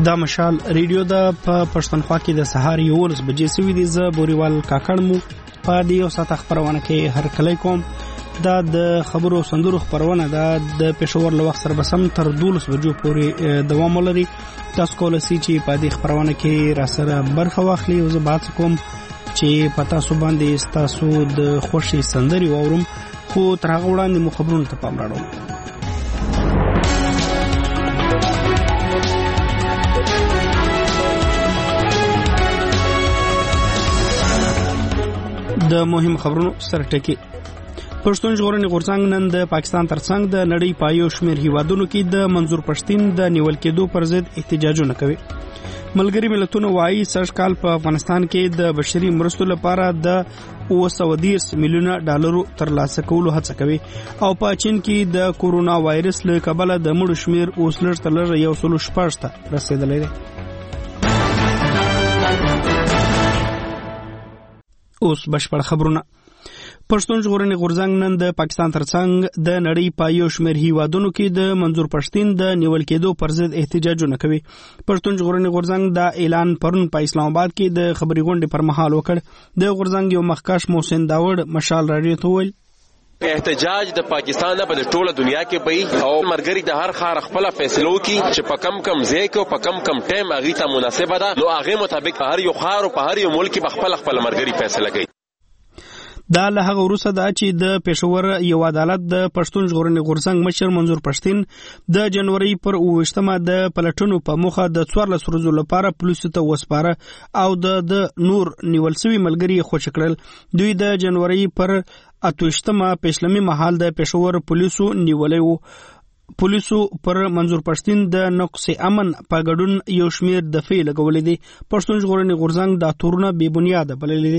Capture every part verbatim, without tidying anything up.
دا مشال ریډیو د په پښتونخوا کې د سهار یولس بجې سوي دي. زه بوريوال کاکړ مو په دې یو ساعت خبرونه کې هر کله کوم. دا د خبرو سندرو خبرونه دا د پېښور له وخت سره بسم تر دولس بجو پورې دوام لري. تاسو کولای شئ چې په دې خبرونه کې را سره برخه واخلئ او زه بحث کوم چې پتا سو باندې تاسو د خوشي سندري وورم، خو تر هغه وړاندې مو خبرونه ته پام راوړم. د مهم خبرونو سره ټکی. پښتون ژغورنې غورځنګ نن د پاکستان ترڅنګ د نړۍ په یو شمېر هیوادونو کې د منظور پښتين د نیول کېدو پر ضد احتجاجونه کوي. ملګری ملتونو وايي سږ کال په افغانستان کې د بشري مرستو لپاره د اوه سوه دېرش میلیونه ډالرو ترلاسه کولو هڅه کوي او په چین کې د کورونا وایرس له کبله د مړو شمېر اوس لږ تر لږه یو سل شپږ ته رسیدلی دی. اوس بشپړ خبرونه. پښتون ژغورنې غورځنګ نن د پاکستان ترڅنګ د نړۍ په یو شمېر هیوادونو کې د منظور پښتين د نیول کېدو پر ضد احتجاجونه کوي. پښتون ژغورنې غورځنګ دا اعلان پرون په اسلام آباد کې د خبري غونډې پر مهال وکړ. د غورځنګ یو مخکښ محسن داوود مشال راډیو ته ویل احتجاج د پاکستان په ټوله دنیا کې پي او مرګري د هر خار خپل فیصلو کې چې په کم کم ځای کې او په کم کم ټیم اغه ته مناسبه ده نو هغه مطابق هر یو خار او په هر یو ملک په خپل خپل مرګري فیصله کوي. دا له هغه وروسته دا چې د پېښور یو عدالت د پښتون ژغورنې غورځنګ مشر منظور پښتين د جنوري پر اوویشتمه د پلټونو په موخه د څوارلس ورځو لپاره پولیسو ته وسپاره او د نور نیول شوي ملګري خوشی کړل. دوی د جنوري پر اتوشتمه پېشلمي مهال د پېښور پولیسو نیولې وو. پولیسو پر منظور پښتين د نقص امن په ګډون یو شمېر دفعې لګولې دي. پښتون ژغورنې غورځنګ دا تورونه بې بنیاده بللې دي.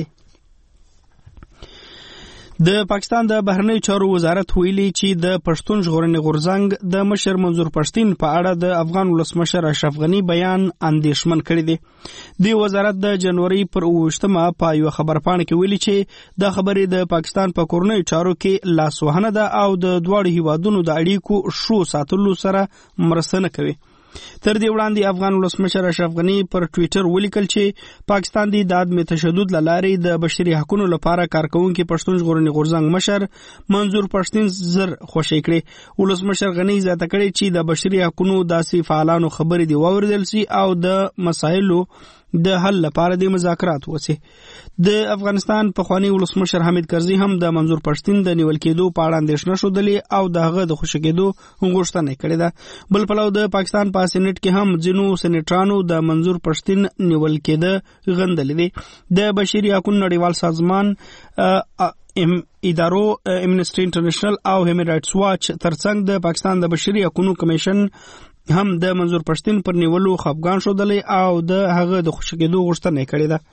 د پاکستان د بهرنی چارو وزارت ویلي چې د پښتون ژغورنې غورځنګ د مشر منظور پښتين په اړه د افغان ولسمشر اشرف غني بیان اندېښمن کړی دی. د وزارت د جنوري پر اوویشتمه په یو خبرپاڼه کې ویلي چې د خبرې د پاکستان په کورنۍ چارو کې لاسوهنه ده او د دواړو هیوادونو د اړیکو شو ساتلو سره مرسته نه کوي. تر دې وړاندې افغان ولسمشر اشرف غني پر ټوئیټر ولیکل چې پاکستان د عدم تشدد لارې د بشري حقوقو لپاره کارکونکو پښتون ژغورنې غورځنګ مشر منظور پښتين زر خوشی کړي. ولسمشر غني زیاته کړي چې د بشري حقوقو داسې فعالانو خبرې دی واوریدل سي او د مسایلو د حل لپاره د مذاکرات وسی. د افغانستان پخوانی ولسمشر حامد کرزي هم د منظور پښتين د نیول کېدو په اړه اندېښنه شودلې او دغه د خوشی کېدو غوښتنه کړې ده. بل پلو د پاکستان په سېنات کې هم ځینو سېنټرانو د منظور پښتين نیول کېده غندلې دي. د بشري حقوقو نړیوال سازمان ام ادارو امنسټي انټرنیشنل او هیومن رائټس واچ ترڅنګ د پاکستان د بشري حقوقو کمیشن هم د منظور پښتين پر نیولو خفګان شودلې او د هغه د خوشی کېدو غوښتنه کړې ده.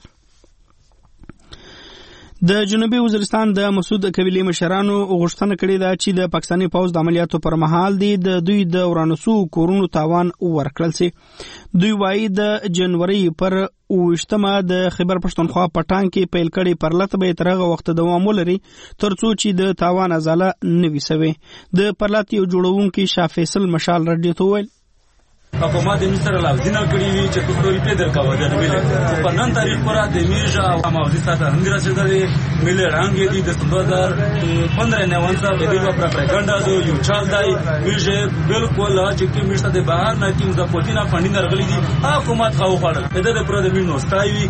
د جنوبي وزیرستان د مسعود قبيلې مشرانو غوښتنه کړې ده چې د پاکستاني پوز د عملیاتو پر مهال دی د دوی د ورانسو کورونو تاوان ورکړل سي. دوی وايي د جنوري پر اوویشتمه د خیبر پښتونخوا پټان کې پیل کړي پر لته به ترغه وخت دوام ولري ترڅو چې د تاوان ازاله نوي سوي. د پرلات یو جوړونکو شاه فیصل مشال رډیو ته ویل حکومت د مستر لاوزینه کړی وی چې په ستوري په درکاوه د ملي په نن تاریخ پر د میرجا او ماوزي ساته هندرا سره ملي رنګ دي د دو هزار پندرہ نه ونسا په دې په پروپاګاندا دو یو چال دی میرجه بالکل چې کې میشته د بهر نه کې د پوتینا فنډینګ راغلي دي حکومت خو خړل د پر د مینو ستایي.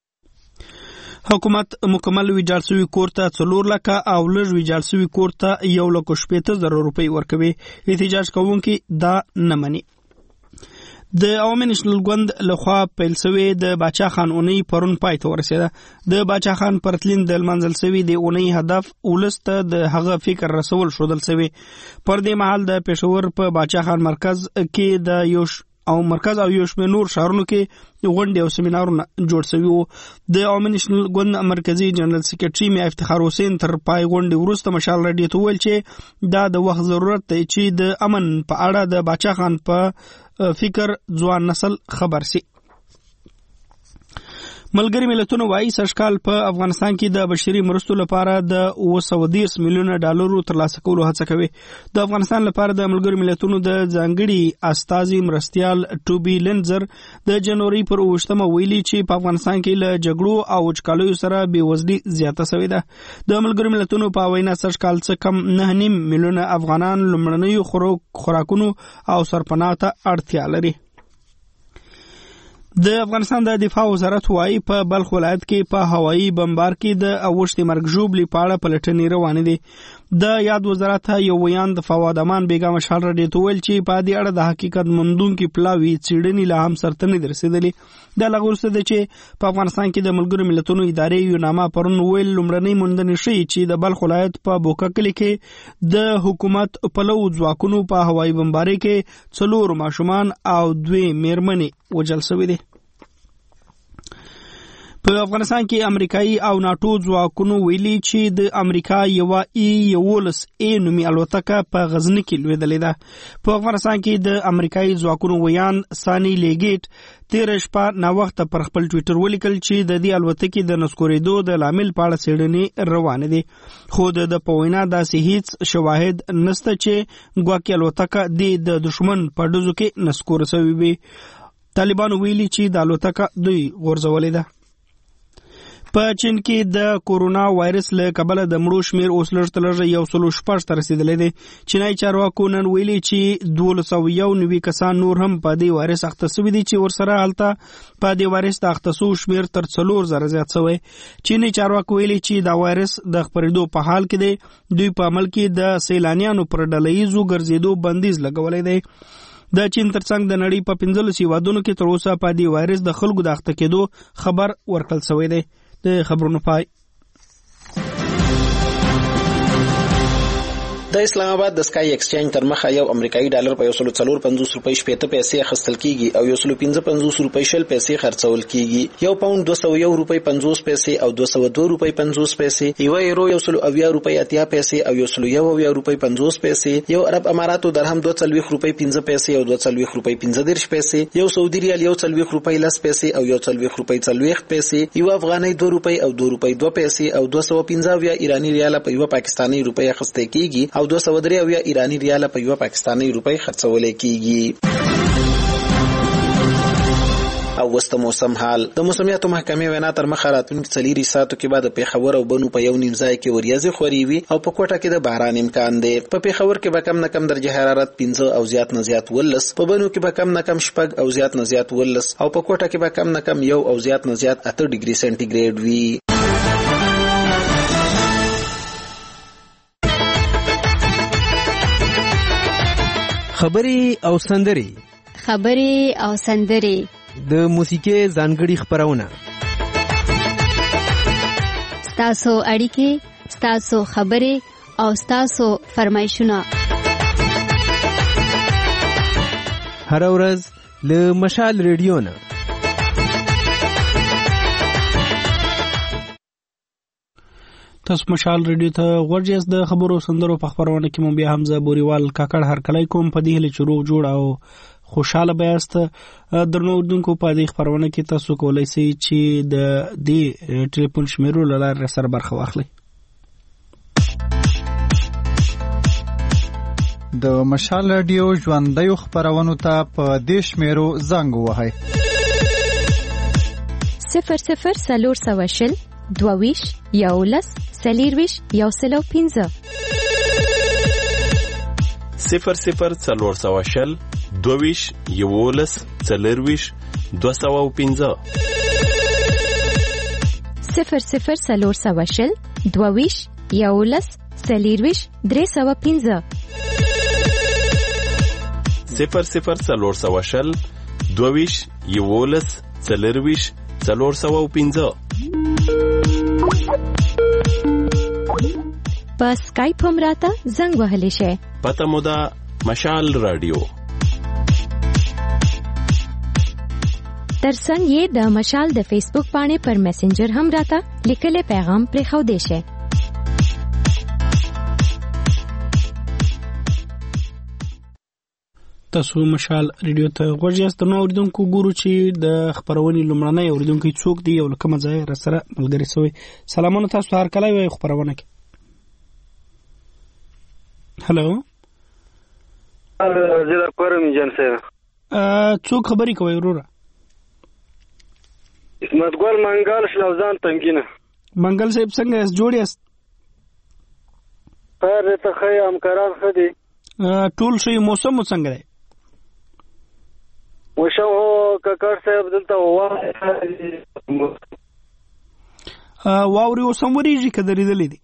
حکومت مکمل ویجاړ شوی کورته څلور لکه او لږ ویجاړ شوی کورته یو لک شپږ زره روپۍ ورکوي. احتجاج کوونکي دا نه مني. د عوامي نېشنل ګوند لخوا پیل شوی د باچا خان اونۍ پرون پای ته ورسېده. د باچا خان پرتلین د منځل شوی د اونۍ هدف ولسته د هغه فکر رسول شودل شوی. پر دې مهال د پېښور په باچا خان مرکز کې د یو او مرکز او یو شمېر نور شهرونو کې غونډې او سیمینارونه جوړ شوي وو. د عوامي نېشنل ګوند مرکزي جنرال سکرټري میا افتخار حسین تر پای غونډې وروسته مشال راډیو ته ویل چې دا د وخت ضرورت دی چې د امن په اړه د باچا خان په فکر ځوان نسل خبر سي. ملګری ملتونو وایي سږکال په افغانستان کې د بشري مرستو لپاره د اوه سوه دېرش میلیونه ډالرو ترلاسه کولو هڅه کوي. د افغانستان لپاره د ملګری ملتونو د ځانګړي استازي مرستیال ټوبي لینزر د جنوري پر اوویشتمه ویلي چې په افغانستان کې له جګړو او وچکالیو سره بېوزلي زیاته شوې ده. د ملګری ملتونو په وینا سږکال څه کم نه نیم میلیونه افغانان لومړنیو خوراکونو او سرپناه ته اړتیا لري. د افغانستان د دفاع وزارت وايي په بلخ ولایت کې په هوایي بمبار کې د اوښتې مرګ ژوبلې په اړه پلټنې روانې دي. د یاد وزارت یو ویان د فواد امان بیګا مشال راډیو ته ویل چې په دې اړه د حقیقت موندونکي پلاوي څېړنې لا هم سرته نه دي رسېدلې. دا لا وروسته ده چې په افغانستان کې د ملګرو ملتونو ادارې یو نامه پرون ویل لومړنۍ موندنې ښیي چې د بلخ ولایت په بوکه کلي کې د حکومت پلو ځواکونو په هوایي بمبارۍ کې څلور ماشومان او دوې مېرمنې وژل شوي دي. په افغانستان کې امریکایي او ناټو ځواکونو ویلي چې د امریکا یوه ای یولس ای نومي الوتکه په غزني کې لوېدلې ده. په افغانستان کې د امریکایي ځواکونو ویان ساني لیګیټ تېره شپه ناوخته پر خپل ټویټر ولیکل چې د دې الوتکې د نسکورېدو د لامل په اړه څېړنې روانې دي، خو د ده په وینا داسې هیڅ شواهد نشته چې ګواکې الوتکه د دښمن په ډزو کې نسکوره شوې وي. طالبانو ویلي چې د الوتکه دوی غورځولې ده. په چین کې د کورونا وایرس له کبله د مړو شمیر اوس لږ تر لږه یو سلو شپږ ته رسېدلی دی. چینایي چارواکو نن ویلي چې دولس سوه یو نوي کسان نور هم په دې وایرس اخته شوي دي چې ورسره هلته په دې وایرس د اخته شوو شمیر تر څلور زره زیات شوی. چیني چارواکو ویلي چې دا وایرس د خپرېدو په حال کې دی. دوی په عمل کې د سیلانیانو پر ډله ییزو ګرځېدو بندیز لګولی دی. د چین ترڅنګ د نړۍ په پنځلسو هېوادونو کې تر اوسه په دې وایرس د خلکو د اخته کېدو خبر ورکړل شوی دی. د خبرونو پای. د اسلام آباد د سکای ایکسچینج تر مخه یو امریکایي ډالر په یو سل څلور پنځوس روپۍ شپېته پیسې اخیستل کیږي او یو سل پنځه پنځوس روپۍ شل پیسې خرڅول کیږي. یو پاوند دوه سوه یو روپۍ پنځوس پیسې او دوه سوه دوه روپۍ پنځوس پیسې، یو یورو یو سل اویا روپۍ اتیا پیسې او یو سل یو اویا روپۍ پنځوس پیسې، یو عرب اماراتو درهم دوه څلوېښت روپۍ پنځه پیسې او دوه څلوېښت روپۍ پنځه دېرش پیسې، یو سعودي ریال یو څلوېښت روپۍ لس پیسې او یو څلوېښت روپۍ څلوېښت پیسې، یو افغانۍ دوه روپۍ او دوه روپۍ دوه پیسې او دوه سوه پنځه اویا ایراني ریاله په یو پاکستاني روپۍ اخیستل کیږي او دوه سوه درې اویا ایرانی ریاله په یو پاکستاني روپۍ خرڅول کیږي. او وسته موسم حال. د موسمیاتو محکمې وینا تر مخه راتلونکي څلورو ساعتو کې به د پېښور او بنو په یو نیم ځای کې وریځې خورې وي او په کوټه کې د باران امکان دی. په پېښور کې به کم نه کم درجه حرارت پنځه او زیات نه زیات ولس، په بنو کې به کم نه کم شپږ او زیات نه زیات ولس او په کوټه کې به کم نه کم یو او زیات نه زیات اته ډیګري سنټیګریډ وي. خبري او سندري خبري او سندري د موسیقي ځانګړي خبرونه، ستاسو اړیکې، ستاسو خبري او ستاسو فرمایشونه هر ورځ له مشال ریډیو نه. تاسو مشال ریډیو ته غوږ یاست. د خبرو سندرو په خبرونه کې مو بیا حمزه بوریوال کاکړ هرکلی کوم. په دې هیله چې روغ جوړ او خوشاله بیاست. درنو اردونکو په دې خبرونه کې تاسو کولی شئ چې د دې ټلیفون شمیرو له لارې سره برخه واخلئ. د مشال ریډیو ژوندیو خبرونو ته په دې شمیرو زنګ ووهئ: صفر صفر څلور سوه شل دوه ویشت یولس څلېرویشت یو سل او پنځه، صفر صفر څلور سوه شل دوه ویشت یولس څلېرویشت دوه سوه او پنځه، صفر صفر څلور سوه شل دوه ویشت یولس څلېرویشت درې سوه پنځه، صفر صفر څلور سوه شل دوه ویشت یولس څلېرویشت څلور سوه او پنځه. په سکایپ هم راته زنګ وهلی شئ. پته مو ده مشال رادیو. ترڅنګ یې د مشال د فیسبوک پاڼې پر میسنجر هم راته لیکلی پیغام پرېښودی شئ. تاسو مشال ریډیو ته غوږ یاست. نو اوریدونکو ګورو چې د خبرونې لومړنۍ اوریدونکو څوک دی او کوم ځای را سره ملګری شوی. سلامونه تاسو هر کله وي خبرونه کې. هلو زه د پرم جان سره څوک خبرې کوي وروره؟ اسمت ګل منګل شلوزان تنګینه. منګل صاحب څنګه یاست؟ جوړ یاست؟ خیر ته خیر همکاران ښه دي. ټول شي موسم څنګه دی؟ موسم هو ککړ صاحب دلته واه واوري اوسم وريږي که درېدلې دي؟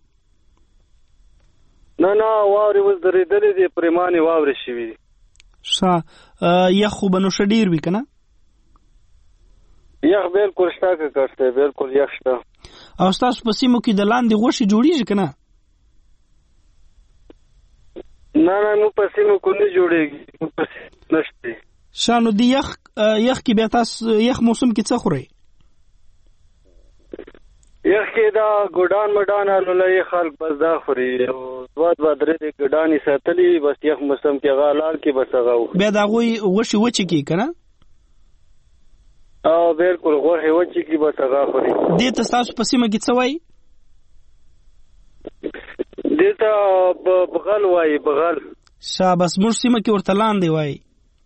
نه نه واوري اوس درېدلې دي، پرېمانې واورې شوي دي. ښه یخ خو به نو ښه ډېر وي که نه؟ یخ بلکل شته ککړ صاحب، بلکل یخ شته. او ستاسو په سیمو کې د لاندې غوښې جوړېږي که نه؟ نه نه مو په سیمو کې نه جوړېږي، مو په سیمو نشته. ښه نو د یخ یخ کې بیا تاسو یخ موسم کې څه خورئ؟ یخ کې دا ګډان مډان الولې خلک بس دا خوري، او دوه دوه درې د ګډانې ساتلي بس یخ موسم کې هغه لال کې بس هغه بیا د هغوی غوښې وچې کړي که نه؟ او بلکل غوښې وچې کړي بس هغه خوري. دې ته ستاسو په سیمه کې څه وایي؟ دې ته بغل وایي، بغل. ښه بس موږ سیمه کې ورته لاندې وایي.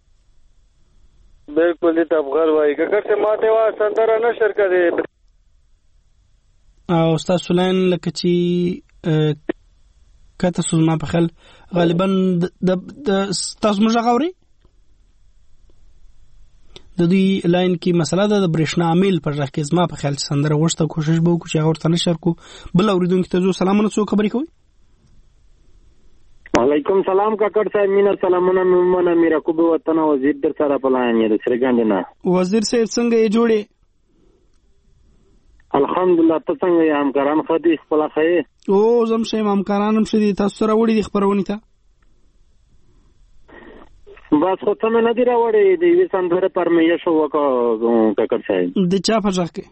بلکل دې ته بغل وایي. ککړ صاحب ما ته وایه سندره نشر کړې. او ستاسو لاین لکه چې کته سو زما په خیال غالبا د ستاسو موږ غاوري د دې لاین کې مسله ده د برېښنا عامل پر ځای کې زما په خیال چې سندره غوښته کوشش به وکړو چې هغه ورته نشر کو. بل اوریدونکو ته زو سلامونه، څوک خبرې کوي؟ وعلیکم سلام کاکړ صاحب، مینا سلامونه. ممنه میرا کو به وطن وزیر در سره پلان یې سرګاند نه. وزیر صاحب څنګه یې جوړې؟ الحمدلله. ته څنګه یې؟ همکاران ښه دي؟ خپله ښه یې؟ او زم ښه یم، همکاران هم ښه دي. تاسو سره وړي دي خپرونې ته؟ بس خو څه مې نه دي راوړې. د یوې سندرې فرمایش وکړه کاکړ صاحب. د چا په غږ کې؟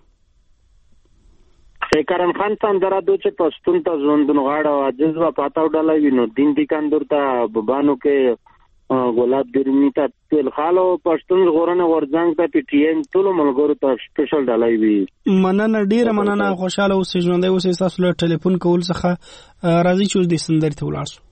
کرم خان سندره دو چې پښتون ته ژوندون غاړه عاجز و پاتاو ډله وي نو دین دي کاندور ته بانو کې ګلاب درمی ته تل خالو پښتون غورنه ورځنګ ته پی ټی ان ټول ملګرو ته سپیشل ډله وي. مننه، ډیره مننه. خوشاله اوسئ، ژوندۍ اوسئ. تاسو له ټلیفون کول څخه راځي چې اوس د سندرې ته ولاړ شو.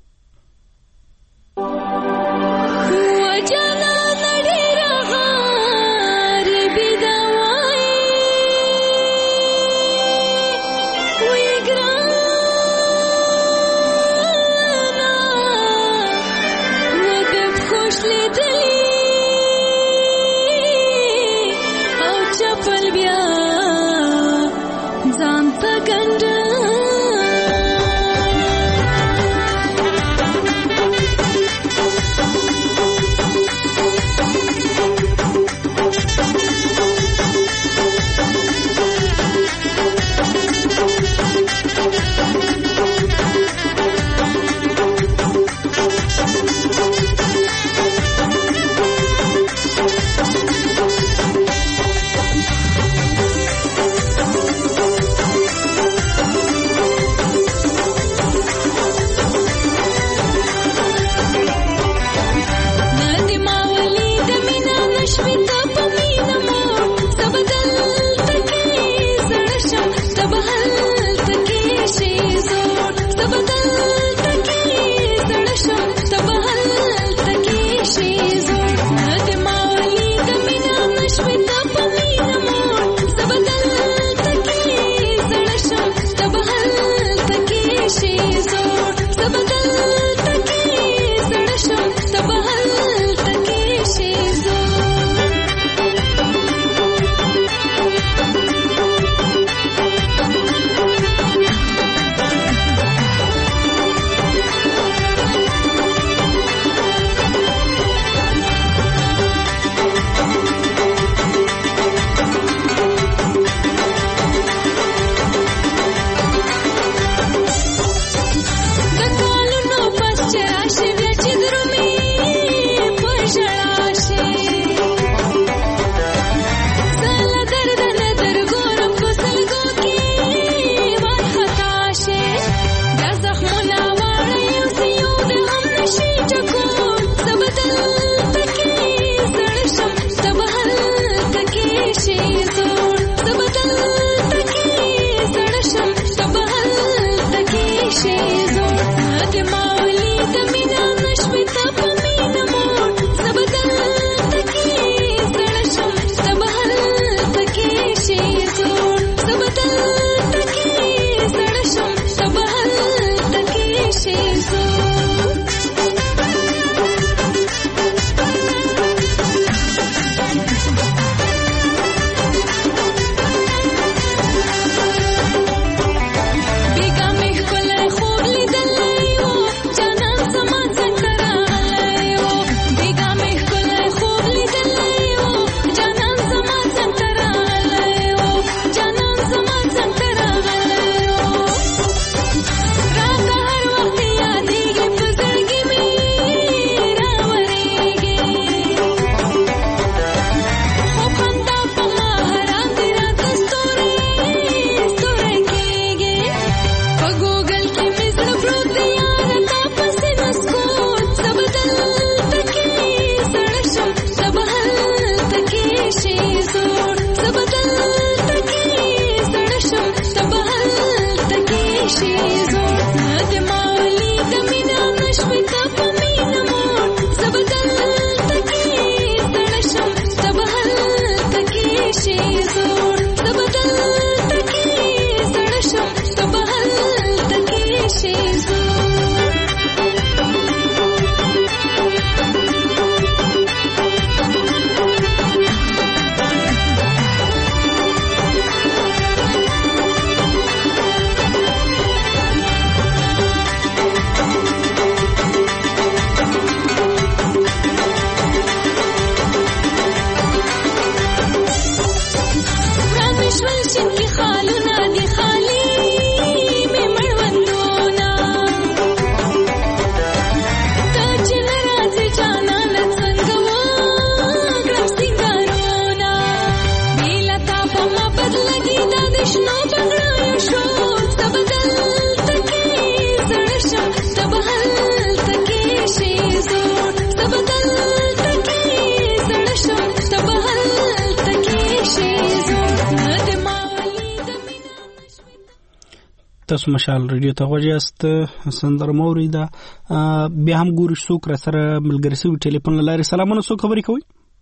تاسو مشال ریډیو ته غوښیاست سندر موري دا بیا هم ګوري څوک را سره ملګری سوي ټلیفون لاري سلامونه څوک خبرې کوي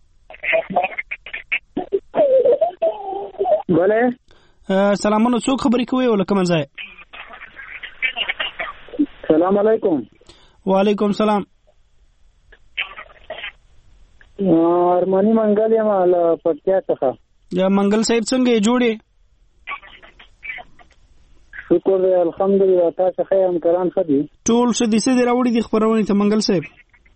بله سلامونه څوک خبرې کوي ولکه منځه سلام علیکم وعلیکم سلام ارمانی منګل یم له پټیا څخه یا منګل صاحب څنګه جوړې شکر دی الحمدلله تاسو ښه یم کران ښه دي ټول ښه دي څه دې راوړي دي خپرونې ته منګل صاحب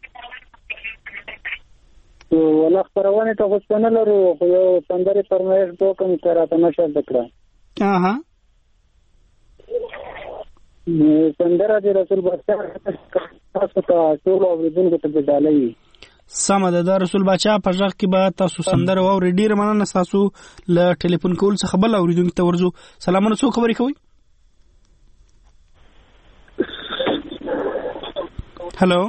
ولا خپرونې ته خو څه نه لرو خو یو سندرې فرمایش وکړم چې راته نشه زده کړه اها سندره د رسول بادشاه تاسو ته ټول اورېدونکو ته بدالوي سمه ده د رسول بادشاه په ځخ کې به تاسو سندره واورئ ډېره مننه تاسو له ټلیفون کول څخه بل اورېدونکو ته ورځو سلامونه څوک خبرې کوي हेलो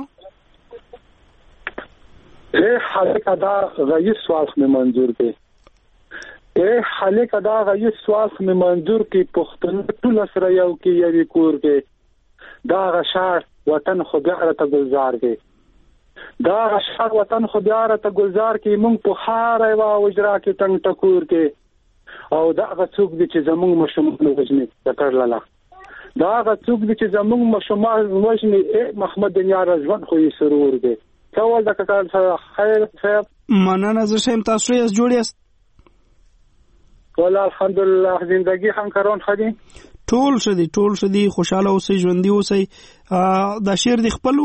ए हाले कदा गई स्वास में मंजूर के ए हाले कदा गई स्वास में मंजूर की पुख्तन टुल असरयाव की यवि कूर के دا غشار وطن خو بیا ته گلزار کې دا غشار وطن خو بیا ته گلزار کې مونږ په خارای وا وجرا کې تنگ ټکور کې او دا غڅوک دي چې زمونږ مشمول وجني تکړه لاله دا غڅوک دي چې زمونږ مشمول وجني محمد دنیا رضوان خو یې سرور دی کول دا کال سره خیر خیر مننه زه شم تاسو یې جوړیاست والله الحمدلله زندگی هم کارون خدي ټول شدي ټول شدي خوشاله اوسئ ژوندۍ اوسئ دا شعر دی خپل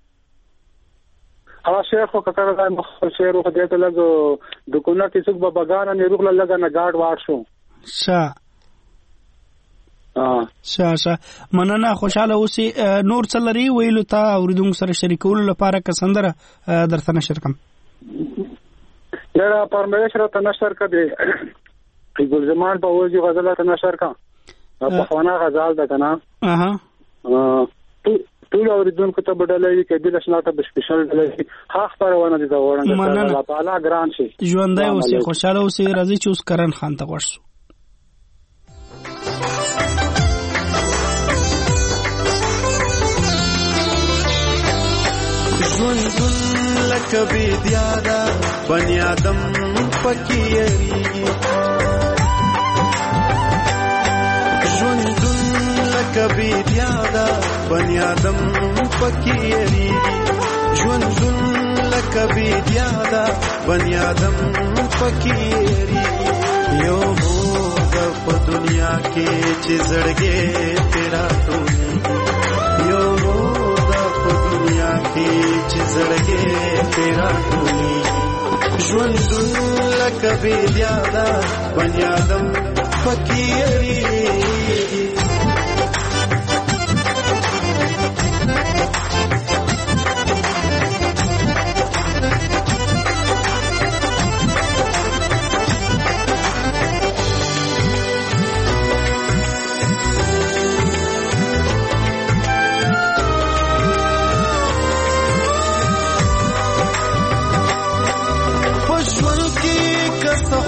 ها شیخ خو کړه دا مخ شعر خو دې ته لګو د کونه کې څوک به بغان نه روغ لګا نه گاډ واړ شو شا ها شا شا مننه خوشاله اوسئ نور څلري ویلو ته اوریدونکو سره شریکول لپاره کسندره درته نشر کم دا پرمېش را ته نشر کړي ګل زمان په وځي غزل ته نشر کا په خوانه غزال ده کنه اها ټول اوریدونکو ته بدلې کې د لښناته د سپیشل دلې ها خبرونه دي دا ورنګ الله تعالی ګران شي ژوندۍ اوسئ خوشاله اوسئ راځي چې اوس کرن خان ته ورسو ژوندون لکه بيدیادا بني آدم پکې یری ژوندون لکه بيدیادا بني آدم پکې یری ژوندون لکه بيدیادا بني آدم پکې یری یو هوګ په دنیا کې چې زړګې تیرا ټولې یو دنیا کې چې زړګې تیرا ټولې ژوندون لکه بيدیادا بني آدم پکې یری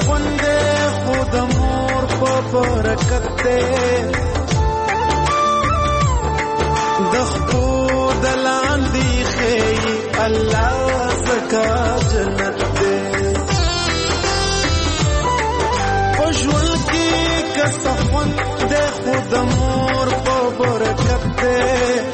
برکت دے د خپو د لاندې ښیي الله زکا جنت دی په ژوند کې که څه خوند دی خو د مور په برکت دی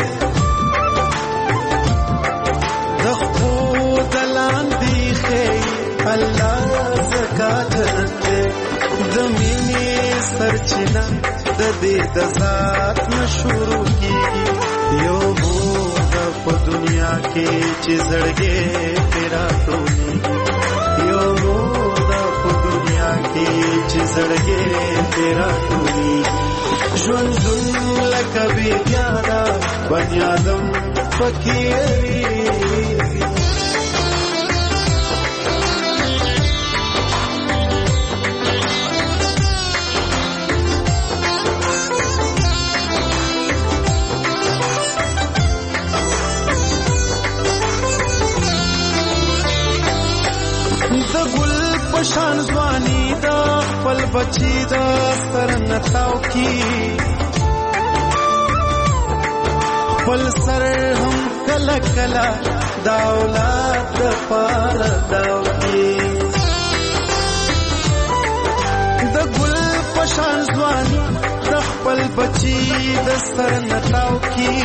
د خپو د لاندې ښیي الله زکا جنت دی د مینې سرچینه د دې د ذات نه شروع کېږي یو مور په دنیا کې چې زړګی پرې راټولېږي یو مور په دنیا کې چې زړګی پرې راټولېږي ژوندون لکه بېدیانه بني آدم پکې هېرېږي شان ځواني د خپل بچي د سر نتاو کی خپل سر هم کله کله د اولاد د پاره داو کی د ګل په شان ځواني د خپل بچي د سر نتاو کی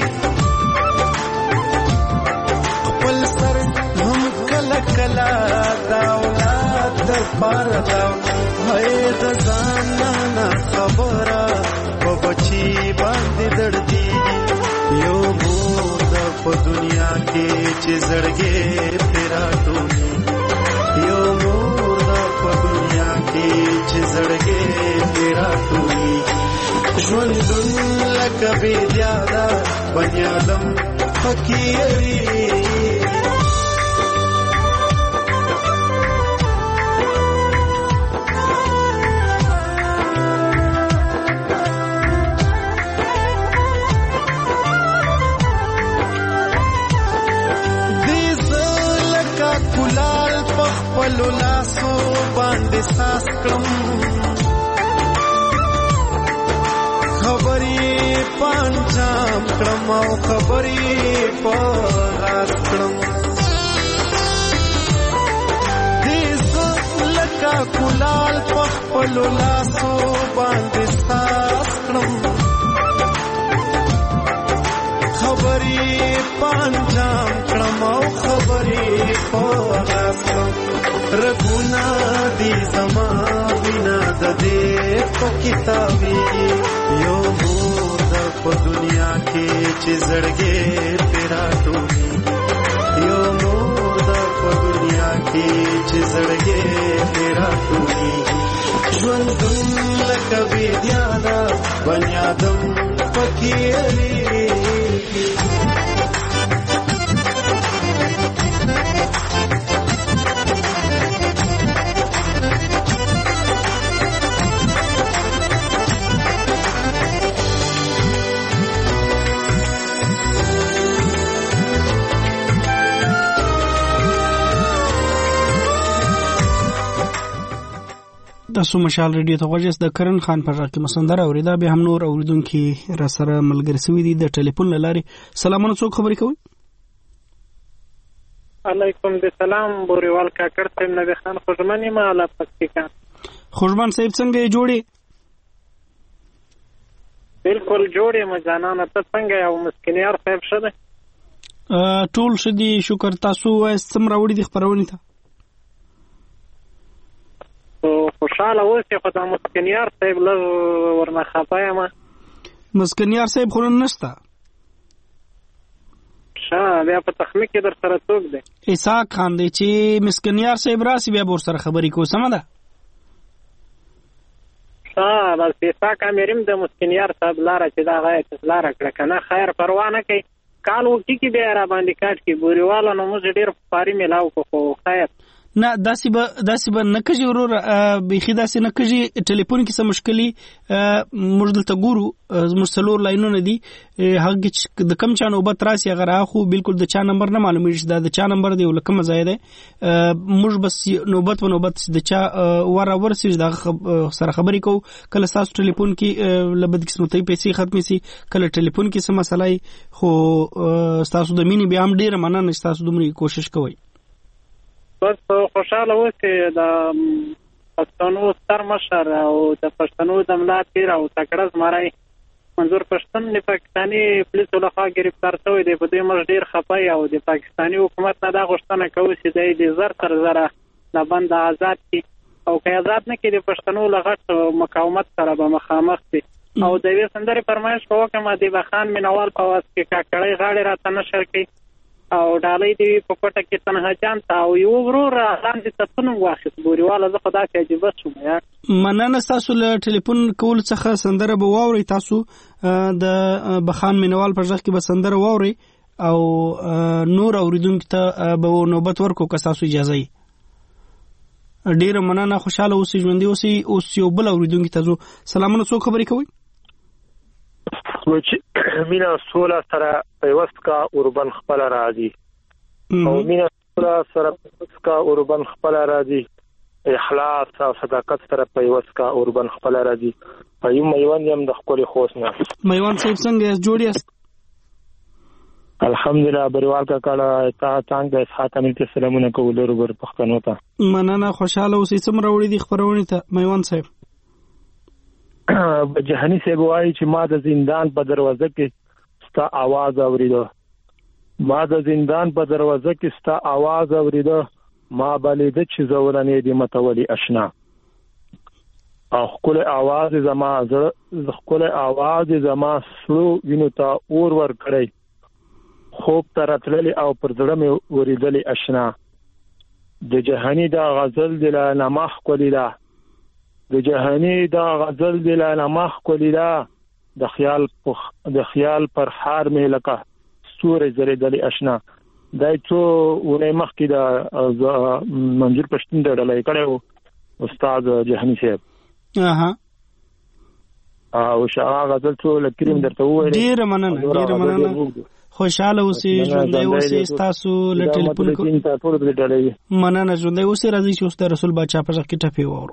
خپل سر هم کله کله د اولاد در پار داو هی د ځان نه خبره په بچی باندې دردی یو مور د په دنیا کې چې زړګې پیرا ټولي یو مور د په دنیا کې چې زړګې پیرا ټولي ژوندون لکه بېدیاده بني آدم فقیری پلو لاسو باندې ساس کړم خبرې پانچام کړم او خبرې په لاس کړم دې زه لکه کلال په خپلو لاسو باندې ساس کړم خبرې پانچام کړم او خبرې په لاس کړم رګونه دي زما وینا د دې په کتابي یو مور د په دنیا کې چې زړګې پیرا ټولي یو مور د په دنیا کې چې زړګې پیرا ټولي ژوندون لکه بېدیانه بني آدم پکې هېرېږي تاسو مشال ریډیو ته غوږ د کرن خان پر راکې مسندره اوریدا به هم نور اوریدونکو را سره ملګری سوي دي د ټلیفون لاري سلامونه څوک خبرې کوي علیکم السلام بوریوال کاکړ ته نبی خان خوشمنی ما لا پکتیکا خوشمن صاحب څنګه جوړي بالکل جوړي ما جانانه ته څنګه یو مسکینیار صاحب شته ټول شدي شکر تاسو سم راوړي د خبرونه ته خوشاله اوسې خو د مسکینیار صاحب لږ ورنه خفه یم مسکینیار صاحب خو نن نشته ښه بیا په تخمه کې در سره څوک دی اسحاق خان دی چې مسکینیار صاحب راسي بیا به ورسره خبرې کوو سمه ده ښه بس اسحاق امریم د مسکینیار صاحب لاره چې دا غایه لاره کړه که نه خیر پروا نه کوي کال وکړي کې بیا را باندې کاټ کې بوریواله نو موږ ډېر پاري میلاو کو خو خیر نه داسې به داسې به نه کږي ورور بیخي داسې نه کږي ټلیفون کې څه مشکلي موږ دلته ګورو زموږ څلور لاینونه دي هغه د کم چا نوبت راسي هغه راخو بالکل د چا نمبر نه معلومیږي دا د چا نمبر دی ول کوم ځای دی موږ بس نوبت په نوبت د چا ور ورسي دا سره خبرې کو کله تاسو ټلیفون کې لبد قسمتي پیسې ختمي سي کله ټلیفون کې څه مسله خو تاسو د مینې بیا هم ډیره مننه تاسو دومره کوشش کوئ بس خوشاله اوسئ د پښتنو ستر مشر او د پښتنو د ملا پیر او تکړه زمری منظور پښتون د پاکستاني پولیسو لخوا گرفتار شوی دی په دې موږ ډیر خپه یو د پاکستاني حکومت نه دا غوښتنه کوي چې د زر تر زره د بند آزاد کی او که آزاد نه کړي د پښتنو لغت مقاومت سره به مخامخ دي او د دې سندري فرمایش کوم د بخان مینوال په واس کې کاکړی غاړي راته نشر کوي او ډالۍ دی په پټه کې تنها جان تا او یو ورور لاندې تاسو واخیست بوريواله زه خدای ته عجیب شوم یا مننه تاسو له ټلیفون کول څخه سندره به واوري تاسو د بخان مینوال پر ځخ کې به سندره واوري او نور اوریدونکو ته به نوبت ورکو که تاسو اجازه یې ډیره مننه خوشاله اوسئ ژوندۍ اوسئ اوس یو بل اوریدونکو ته سلامونه څوک خبرې کوي مینا سولا سره پیوست کا اوربن خپل راځي او مینا سولا سره پیوست کا اوربن خپل راځي اخلاص او صداقت سره پیوست کا اوربن خپل راځي پایم میوان یم د خپل خوښنه میوان صاحب څنګه جوړ یاست الحمدلله بریوال کا کړه تا څنګه اسحاق امین ته سلامونه کوم ورور پښتنو ته مننه خوشاله اوسئ څومره وړي دي خبرونه ته میوان صاحب جهانی صاحب وایي چې ما د زندان په دروازه کې ستا आवाज اوریدو ما د زندان په دروازه کې ستا आवाज اوریدو ما بلې د چې زولنې دې متولي آشنا او خپل आवाज زما زړه خپل आवाज زما سلو وینو ته اور ور کړی خوب ترتللی او پر زړه مې اوریدلې آشنا د جهانی دا غزل د لامخ کولیدا د جهانی دا غزل د لامخ کولیدا د خیال د خیال پر حار مې لکه ستوري زری دلی آشنا دای څو ونه مخ کې دا منظور پښتون د ډلې کړو استاد جهانی صاحب اها او شاه غزل څو لکریم درته وایي ډیر مننه ډیر مننه خوشاله اوسئ ژوندۍ اوسئ تاسو له ټلیفون کو مننه ژوندۍ اوسئ راځي چې اوس د رسول بچا په ځکه ټپي وورو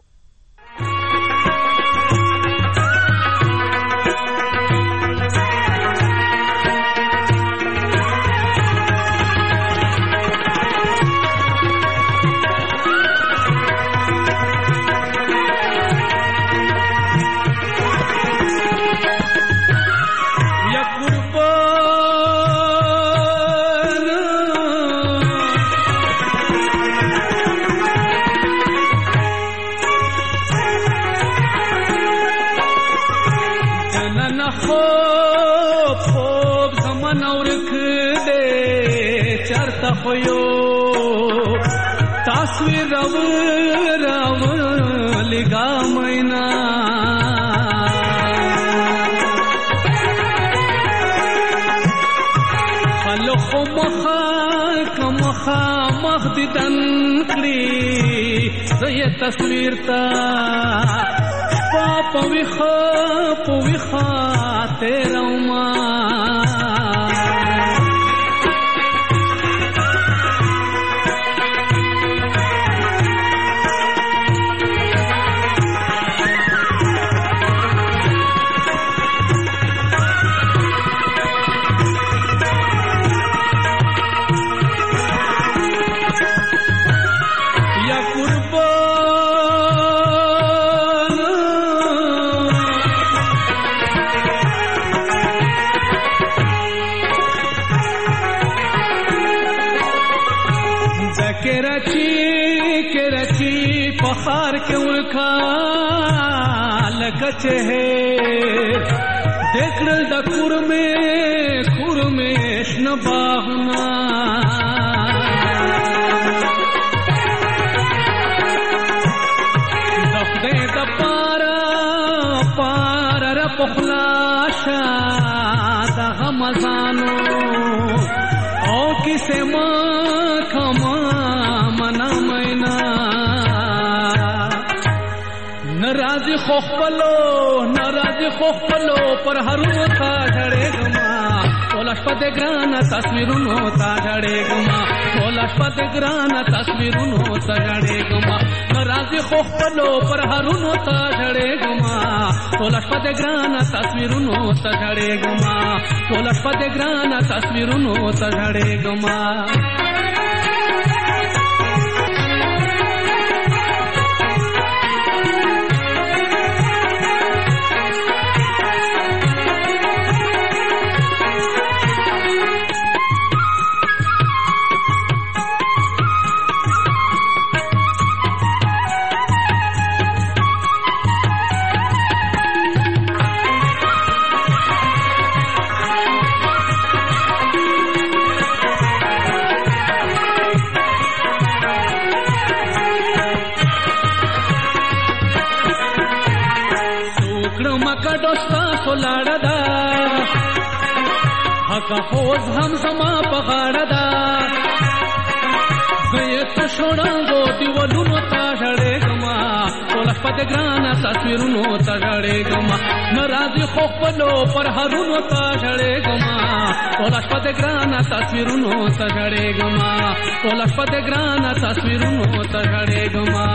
تصویر رو رو لگا مینا خلق مخا کمخا مخددن کلی زی تصویر تا پاپا ویخا پو ویخا تیرا ما देखड़ द कुर में कुर में न बाहना दफदे द पारा पारा र पखलाशा द हमजानो ओ किसे मां खमा मना मैना خوخپلو ناراضي خوخپلو پر هرونو تا ډړېګما ټوله شپه د ګرانه تصویرونو تا ډړېګما ټوله شپه د ګرانه تصویرونو تا ډړېګما ناراضي خوخپلو پر هرونو تا ډړېګما ټوله شپه د ګرانه تصویرونو تا ډړېګما ټوله شپه د ګرانه تصویرونو تا ډړېګما حقا خوز هم زما پغاڑا دا زیت شوڑانگو دیولونو تا جڑے گما ټوله شپه د ګرانه تصویرونو تا جڑے گما ناراضي خوخپلو پر هرونو تا جڑے گما ټوله شپه د ګرانه تصویرونو تا جڑے گما ټوله شپه د ګرانه تصویرونو تا جڑے گما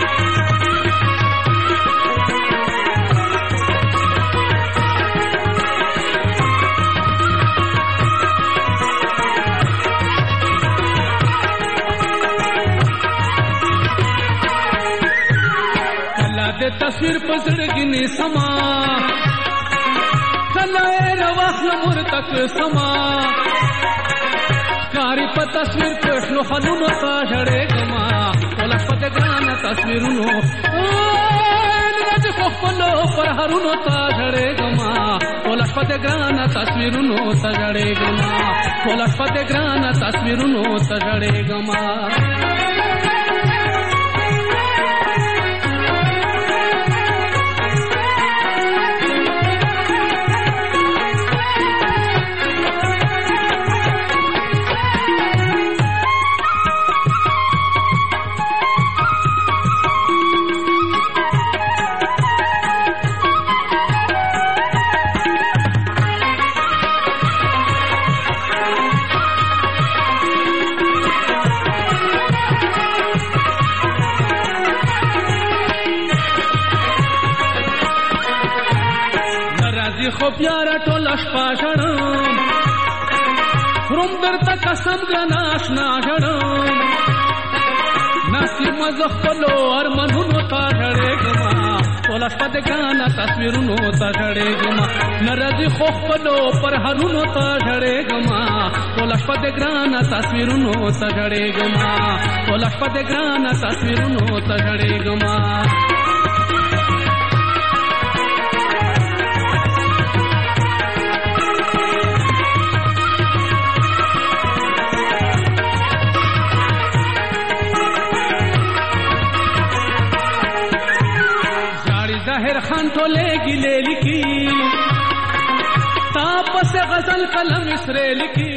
تصویر پزړګنی سما کله رواخ لمر تک سما کاری په تصویر پښلو خلونو تا جړې گما ټوله شپه د ګرانه تصویرونو ناراضي خوخپلو پر هرونو تا جړې گما ټوله شپه د ګرانه تصویرونو تا جړې گما ټوله شپه د ګرانه تصویرونو تا جړې گما خو پیارا ټوله شپه ژړم روم درته قسم ګرانه اشنا ژړم نصیب زه خپلو ارمانونو ته ژړېږم ټوله شپه د ګرانه تصویرونو ته ژړېږم ناراضي خو خپلو پرهرونو ته ژړېږم ټوله شپه د ګرانه تصویرونو ته ژړېږم ټوله شپه د ګرانه تصویرونو ته ژړېږم ظاهر خان ټوله ګلې لیکي تاپس غزل قلم اسره لیکي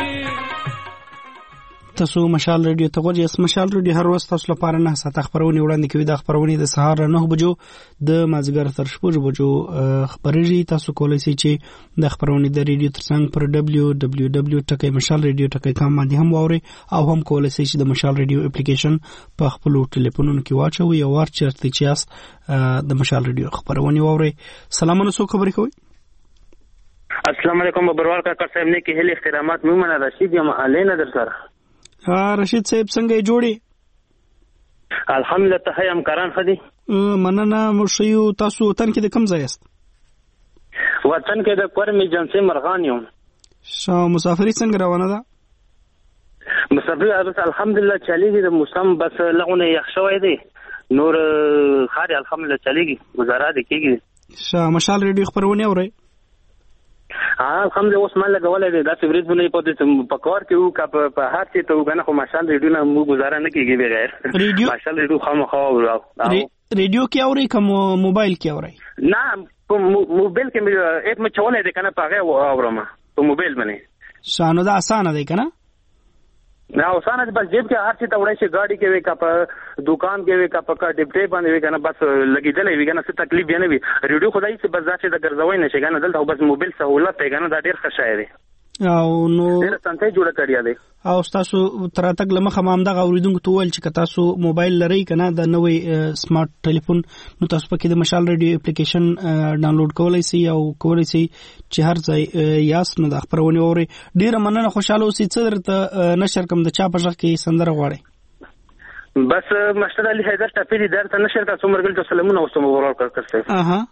تاسو مشال رادیو ته غوږی اس مشال رادیو هر ورځ تاسو لپاره نه ساته خبرونه وړاندې کوي د خبرونه د سهار نه بجو د مازیګر تر شپږ بجو خبرېږي تاسو کولای شئ چې د خبرونه د رادیو ترڅنګ پر دبليو دبليو دبليو ټکی مشال رادیو ټکی کام باندې هم واوري او هم کولای شئ چې د مشال رادیو اپلیکیشن په خپل ټلیفونونو کې واچوي او ورچرته چې اس د مشال رادیو خبرونه واوري سلامونه سو خبرې کوي السلام علیکم ببروال کا صاحب نے کې هلي احترامات مومن رشید یم علینا در سره رشید صاحب څنګه جوړي الحمدلله ته هم کاران خدي مننه مشيو تاسو وطن کې د کم ځای است وطن کې د کورمي جنسي مرغان یم شو مسافری څنګه روانه ده مسافری الحمدلله چلیږي د موسم بس لغونه یخ شوی دی نور خاري الحمدلله چلیږي گزاره دي کیږي شو مشال ریډیو خبرونه اوري الحمدلله اوس مال لګولې ده د سیبریزونه په دې په کار کې او په هر څه ته وګنه خو ماشال ریډیو نه مو گزاره نه کیږي بغیر ماشال ریډیو خامخا او ریډیو کې اوري کوم موبایل کې اوري نه په موبایل کې مې اپ مې چولې ده کنه پاغه اورم په موبایل باندې شانو دا اسانه ده کنه نه اوسانه بس جیب کې هر څه ته وړای شي ګاډي کې وي کا په دکان کې وي کا په ډیپټي باندې وي کنه بس لګیدلې وي کنه څه تکلیف نه وي ریډیو خدای چې بس ځکه د ګرځوي نشي کنه دلته بس موبایل سہولت دی کنه دا ډیر ښه شی دی او نو ډیر څنګه جوړ کړی دی او تاسو تر تک لمخه مامدا غوریدونکو ته ول چې تاسو موبایل لري کنه د نوې سمارټ ټلیفون نو تاسو پکې د مشال ریډیو اپلیکیشن ډاونلوډ کولای شئ او کولای شئ چې هر ځای یاس نو د خبرونه اوري ډیر مننه خوشاله اوسئ چې درته نشر کوم د چا په ځخ کې سندره غواړي بس مشتد علي حیدر ټاپی درته نشر کا څومره ګل سلامونه اوسم ورور کړکسته اها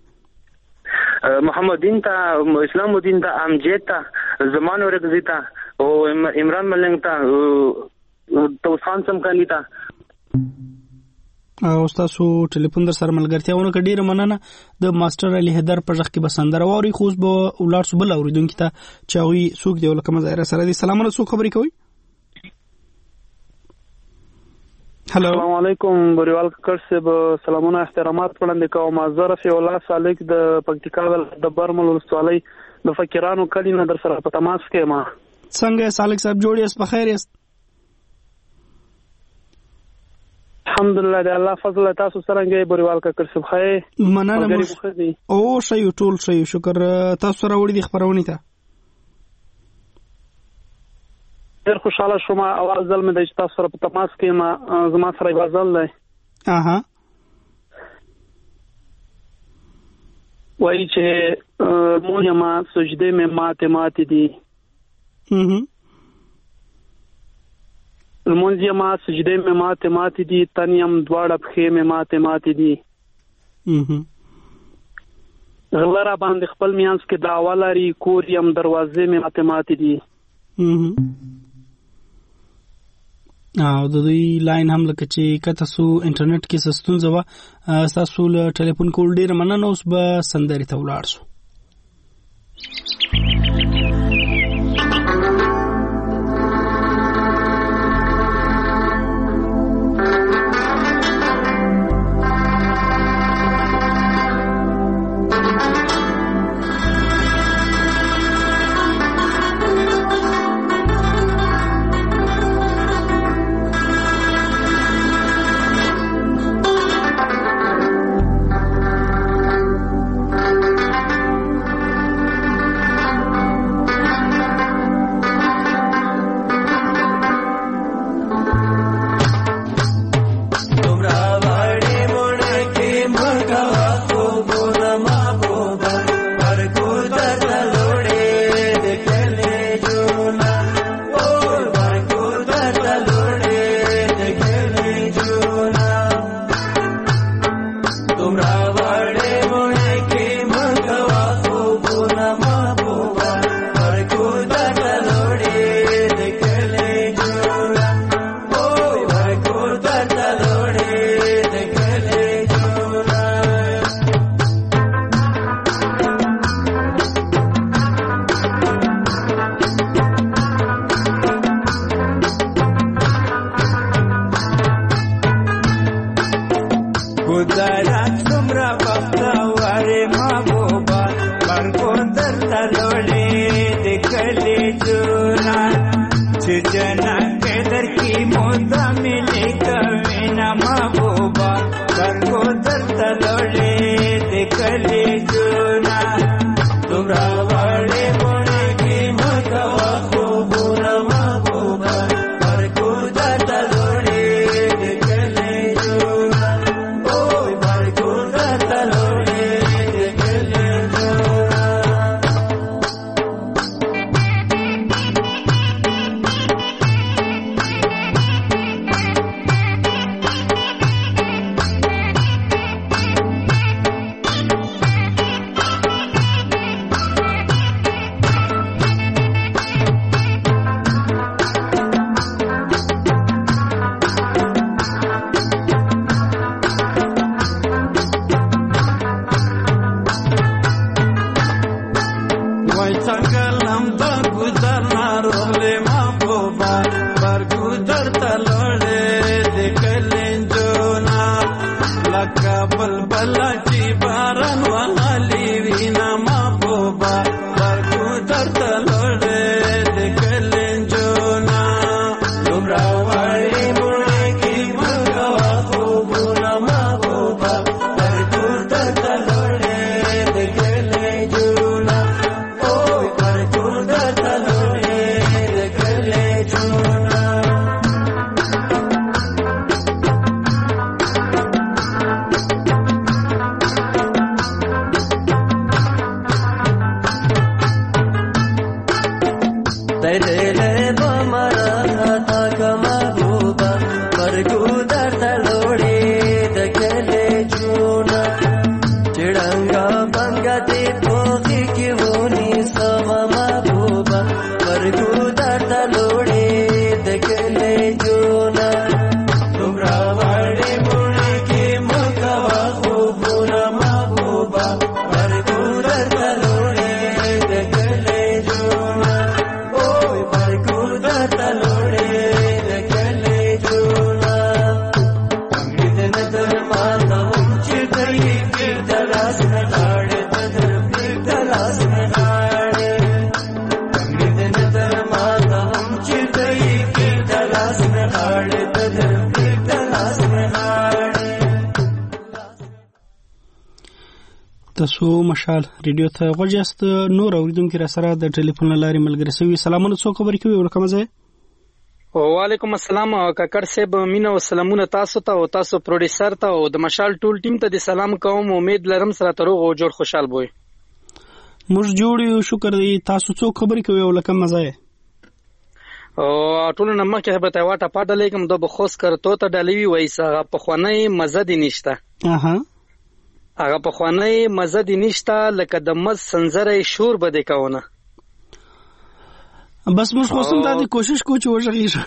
محمد دین تا اسلام الدین تا امجد تا زمان ورغزی تا او عمران ملنګ تا توسان سمکانی تا او تاسو ټلیفون در سره ملګرتیاونه کډیره مننه د ماستر علي حیدر په ځخ کې بسندره ووري خو به ولار سو بل اوریدونکو ته چاوي سوق دی ولکه مزایره سره دي سلامونه سو خبرې کوي هلو السلام علیکم بریوال کړسب سلامونه احترامات وړاندې کوم معذره فی الله سالک د پکتیکا د برمل ولسوالۍ د فقیرانو کلی نه در سره په تماس کې ما څنګه سالک صاحب جوړی اس په خیر است الحمدلله د الله فضل تاسو څنګه بریوال کړسب خای مننه او شی ټول شی شکر تاسو سره وړي د خبرونه ته ډېر خوشاله شوم اواز دل مې د تاسو سره په تماس کې ما زما سره غزل دی اها وایي چې مونږ ما سجده مې ماته ماته دي هم مونږ ما سجده مې ماته ماته دي تنیم دواړه پخې مې ماته ماته دي هم غلرا باندې خپل میانس کې داوا لري کور یم دروازې مې ماته ماته دي هم او د دوی لاین هم لکه چې کته سو انټرنیټ کې سستون زوا تاسو له ټلیفون کول ډیر مننه اوس به سندري ته ولاړ شو تاسو مشال ریډیو ته غوښیاست. نور اوریدونکو را سره د ټلیفون لارې ملګری سوي. سلامونه، څو خبرې کوي ورکه مزه؟ وعلیکم السلام کاکړ صاحب، مینه او سلامونه تاسو ته او تاسو پروډوسر ته او د مشال ټول ټیم ته د سلام کوم. امید لرم سره تروغ او جوړ خوشحال بوي. موږ جوړ یو، شکر دی. تاسو څو خبرې کوي ولکه مزه؟ او ټول نه مکه به ته واټه پاډه لیکم د بخوس کرتو ته ډلوي وایسه په خوانه مزه دي نشته. اها هغه په خوانه مزه دي نشته لکه د مز سنځره شور بده کاونه. بس موږ خو سم د کوشش کوو چې وژغیږو.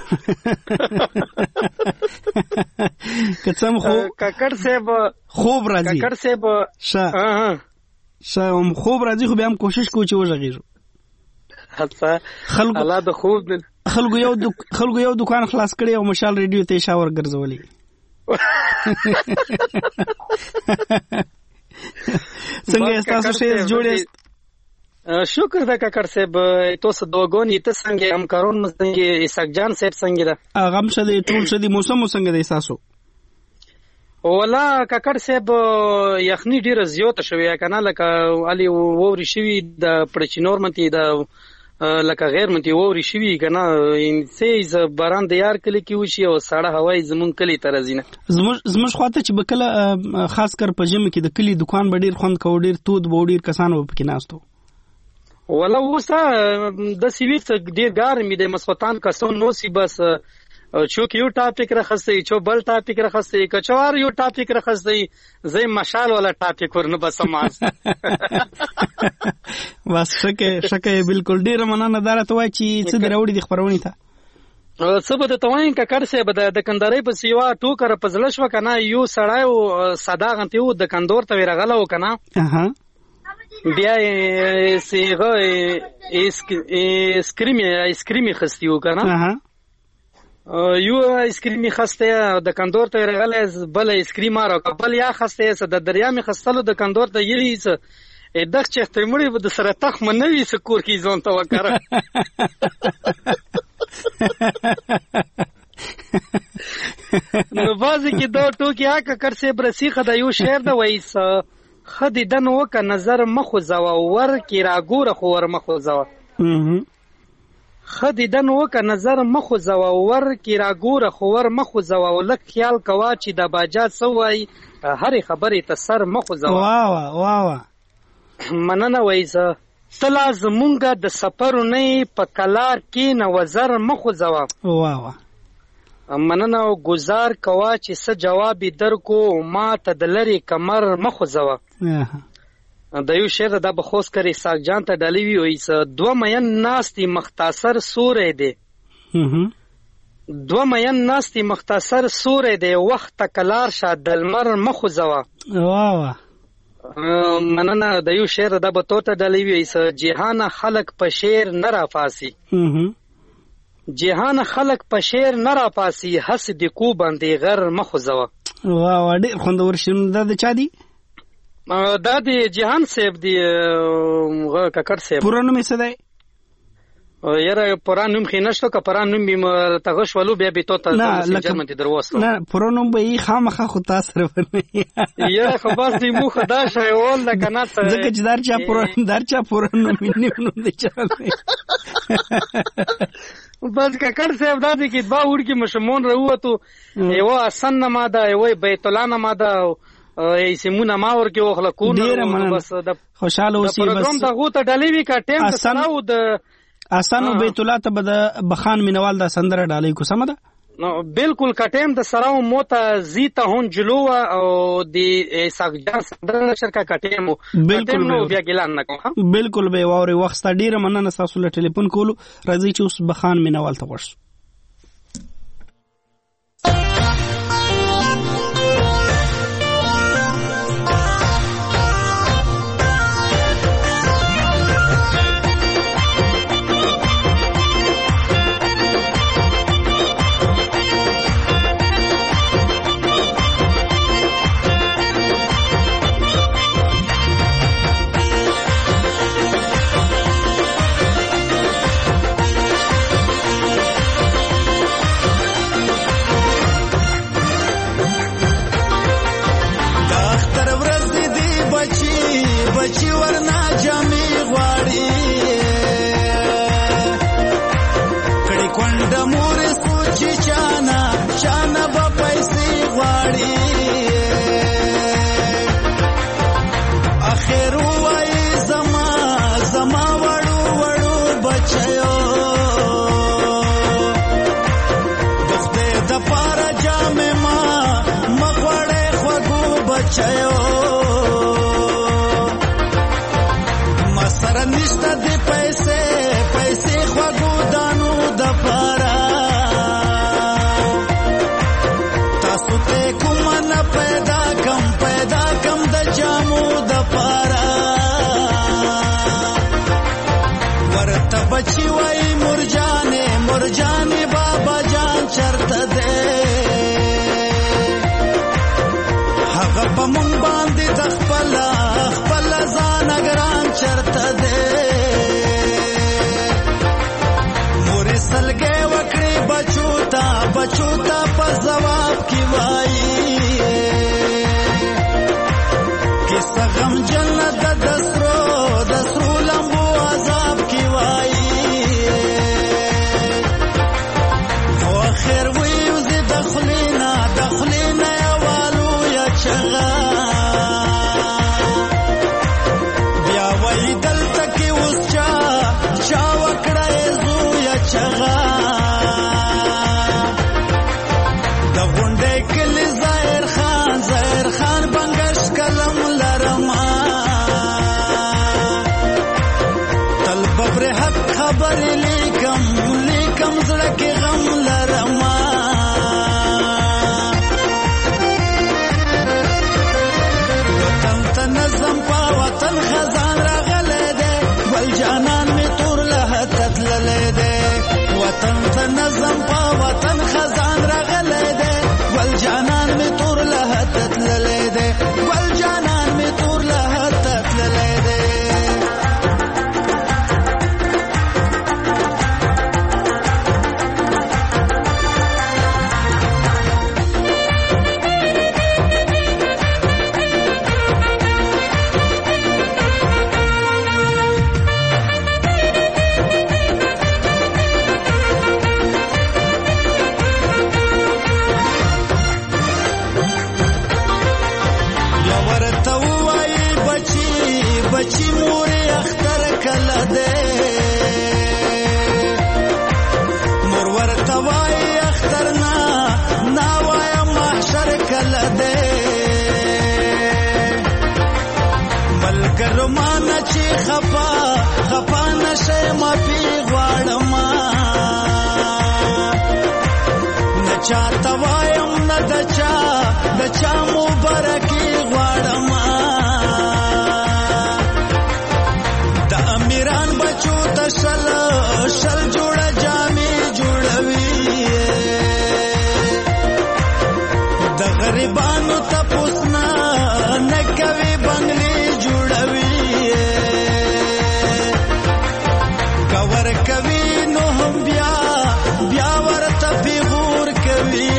کڅم خو کاکړ صاحب خوب راځي. کاکړ صاحب شه ها شه هم خوب راځي، خو بیا هم کوشش کوو چې وژغیږو. حتی خلکو الله د خوب دل خلکو یو خلکو یو دکان خلاص کړي او مشال ریډیو ته شاور ګرځولي. څنګه تاسو شه جوړې؟ شکر ده کاکړ صاحب. تاسو دوګونی ته څنګه همکارون مستنګي اسحاق جان صاحب څنګه ده؟ هغه هم شه دي ټول شه دي. موسم څنګه دی تاسو؟ ولا کاکړ صاحب یخنی ډیره زیاته شوې کنه، لکه علي ووري شوی د پړچینور منتی د لکه غیر منتی ووري شوی کنه. انسیز باران د یار کلی کې وشي او ساړه هوای زمون کلی تر ازینه زموږ زموږ خواته چې بکله خاص کر په جمع کې د کلی دکان بډیر خوند کو، ډیر تود بوډیر کسان وبکې ناستو. ولا وسه د سیویت ډیر ګارمې د مسخوتان کسون نو سی بس چوک یو ټاپک راخسته چو بل ټاپک راخسته کچوار یو ټاپک راخسته زې مشال ولا ټاپک ورنه بس ماس. بس شکه شکه بالکل ډیر مننه دارت وای چې څه دراوړي د خبرونی ته. څه به ته وای کاکړ صاحب د کندارې په سیوا ټوکر په زلش وکنه یو سړای او صدا غنتی و د کندور ته ورغله وکنه. اها بیا سیغه اسکریمی اسکریمی خستی وکنه. اها یو اسکریمی خسته د کندور ته ورغله، بل اسکریم را قبل یا خسته د دریا می خستلو د کندور ته یریس دغه چې تمړي به د سره تخ منوي سکور کی ځون ته وکړه. نو بازي کې دا ټوکی اکه کر سه برسي خدای یو شعر دا وایس خدي دن وک نظر مخو زوا ور کی را ګور خو ور مخو زوا. خدي دن وک نظر مخو زوا ور کی را ګور خو ور مخو زوا ولک خیال کوا چې د باجات سوای هر خبره ته سر مخو زوا. واه واه مننه وایسه تلا زمونږه د سفر نه په کلار کې نو وزر مخو زوا. واه مننه او گزار کوا چې څه جواب درکو ما ته دلری کمر مخو زوا. د یو شعر د بخوس کړي اسحاق جان ته ډلوي وایسه دو مین ناستی مختصر سورې دی. دو مین ناستی مختصر سورې دی وخت کلار شه دلمر مخو زوا. واه مننه د یو شعر د بتو ته ډلوي وایسه جهان خلق په شعر نه را پاسي. جهان خلق په شعر نه را پاسي حس د کو باندې غر مخو زوا. واه ډېر خوندور شعر د چا دی؟ دا د جهان صاحب دی کاکړ صاحب. پوره نوم یې څه دی؟ یاره پورا نوم خې نشته که پورا نوم به تغش ولو بیا به تو ته مسنجر منتی دروستو. نه پورا نوم به یې خامخا خو تاسو ورنه یا خو بس دې مو خدا شایول لکه نه ته ځکه چې دار چا پورا دار چا پورا نوم نه نوم دې چا بس کاکړ صاحب دا دې کې با وړ کې مشمون راوته یو اسن نه ماده یو بیت الله نه ماده ای سیمونه ما ورکه وخله کو بس د خوشاله اوسې بس پروګرام ته غوته ډلې کا ټیم ته سناو د اسانو بیت الله ته بد بخان مینوال دا سندره ډالې کو سم ده. نو بالکل کټیم د سراو موته زیته هون جلو او د اسحاق جان سندره نشر کا کټیم بالکل نو بیا ګلان نه کوم. بالکل به ووري وخت ډیره مننه تاسو له ټلیفون کولو راځي چې اوس بخان مینوال ته ورشو. غواړي کړي کونډه مور سوچ چانا چانا به پیسې غواړي اخر وای زما زما وړو وړو بچیو دخته د پاره جامې ما مغوړې خوګو بچیو ما سره نشته دی پیسې پیسې خوګو دانو د پاره تاسو ته کوم نه پیدا کم پیدا کم د جامو د پاره ورته بچي وای مرجانې مرجانې بابا جان چرته ده هغه په مونږ باندې د خپل خپل ځان ګران چرته ده مورې سلګې وکړې بچو ته بچو ته په ځواب کې وایي کیسه غم جنت د دسرو دسرو لمبو عذاب کې وایي خو آخر ویوزي دخلینا دخلینا یوالو یا چغا بیا وای دلته کې اوس چا چا وکړه زو یا چغا د غونډې کلی ظاهر خان ظاهر خان بنگش کلم لرما تل ببر حق خبر لیکم لیکم زړه کې غم لرما وطن ته نظم په وطن خزان راغلی دی ګل جانان می تور له تتللی دی وطن ته نظم په وطن خزان راغلی دی ګل جانان می تور له تتللی دی ګل جانان می تور له تتللی دی یا ورته وایي بچي بچي مورې اختر کله دی مور ورته وایي اختر نه نه وایم محشر کله دی ملګرو ما نه چې خفا خفا نشئ معافي غواړم نه چاته وایم نه د چا د چا مبارکي غواړم د امیران بچو ته شل شل جوړه جامې جوړوي د غریبانو تپوس نه نه کوي بنگلې جوړوي کور کوي نو هم بیا بیا ورته پیغور کوي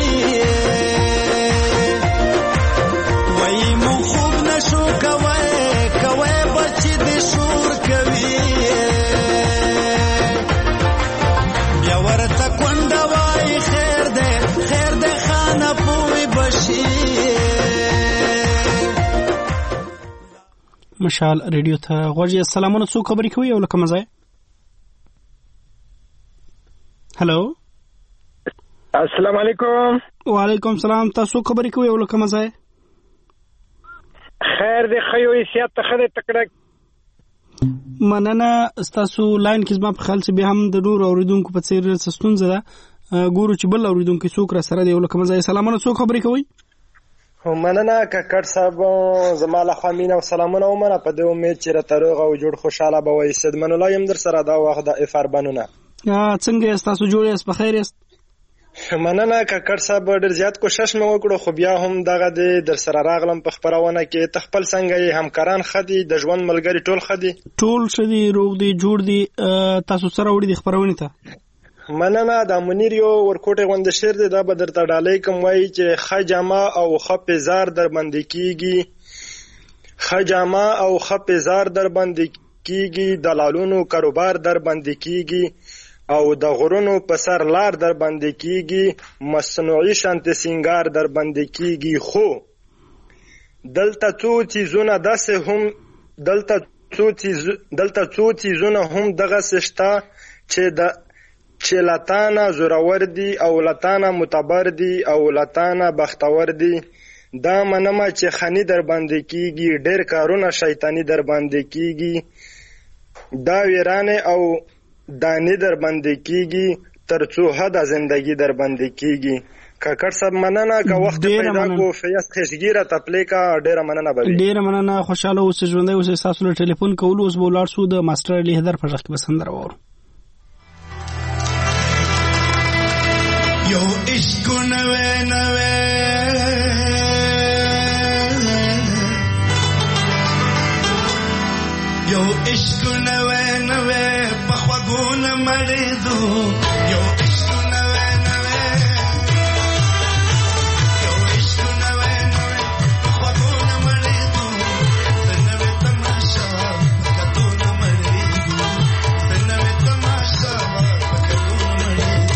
وای مو خوب نشو کوي کوي بچي دې شور کوي بیا ورته کونډه وای خیر دې خیر دې خانه پوي بشي مشال ریډیو ته غوږی السلامونه څو خبرې کوي او لکه مزه هلو السلام علیکم وعلیکم السلام تاسو خبرې کوي او لکه مزه خیر دې خیو سیات ته خله تکړه مننه تاسو لاین کې زما په خیال چې به هم د نور اوریدونکو په څیر ستونزه ده ګورو چې بل اوریدونکو څوک را سره دی او لکه مزه سلامونه څو خبرې کوي مننه ککړ صاحب زما له خوا مینه او سلامونه ومنه په دې امید چې راته روغ او جوړ خوشاله به وای صدمن الله يم در سره دا وخت د افر بنونه څنګه یاست تاسو جوړ یاست په خیر یاست مننه ککړ صاحب ډېر زیات کوشش مې وکړو خو بیا هم دغه در سره راغلم په خبرونه کې تخپل څنګه همکاران خدي د ژوند ملګری ټول خدي ټول شدي روغ دي جوړ دي تاسو سره وړي د خبرونه ته مننه د منیر یو ورکوټه غوند شعر دی دا به درته ډالۍ کوم وایي چې خجما او خپزار در باندې کیږي خجما او خپزار در باندې کیږي، د لالونو کاروبار در باندې کیږي او د غرونو په سر لار در باندې کیږي، مصنوعي شانتي سینګار در باندې کیږي. خو دلته څو چیزونه داسې هم دلته څو چیز دلته څو چیزونه هم دغه سشتا چې د چې لتانه زورور دي او لتانه متبر دي او لتانه بختور دي. دا منمه چې خنی در باندې کیږي، ډېر کارونه شیطانی در باندې کیږي، دا ویرانه او دانی در باندې کیږي، تر څو حد زندگی در باندې کیږي. کاکړ صاحب مننه که وخت پیدا کو فیاض خشګیره تپلیکا ډیره مننه به ډیره مننه. خوشاله اوسې، ژوندۍ اوسې. تاسو له ټلیفون کولو اوس به ولاړ سو د ماستر علي حیدر په غږ کې به سندره واورو. یو عشق نوې نوې یو عشق نوې نوې په خوګونه مړېدو، یو عشق نوې نوې یو عشق نوې نوې په خوګونه مړېدو، سنوې تماشا پکتونه مړېدو، سنوې تماشا پکتونه مړېدو.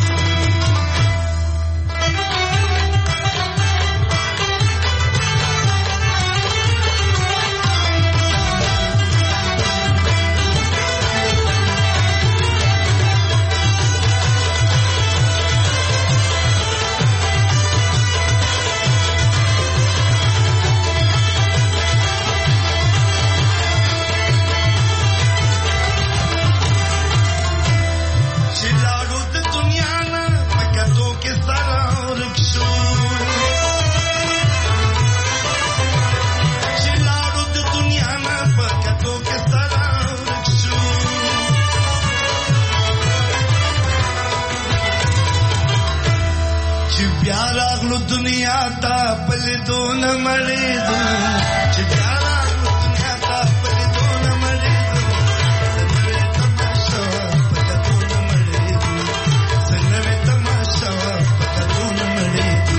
दुनिया ता पल दो न मरे दो, चितारा दुनिया ता पल दो न मरे दो, सनवे तमाशा पल दो न मरे दो, सनवे तमाशा पल दो न मरे दो.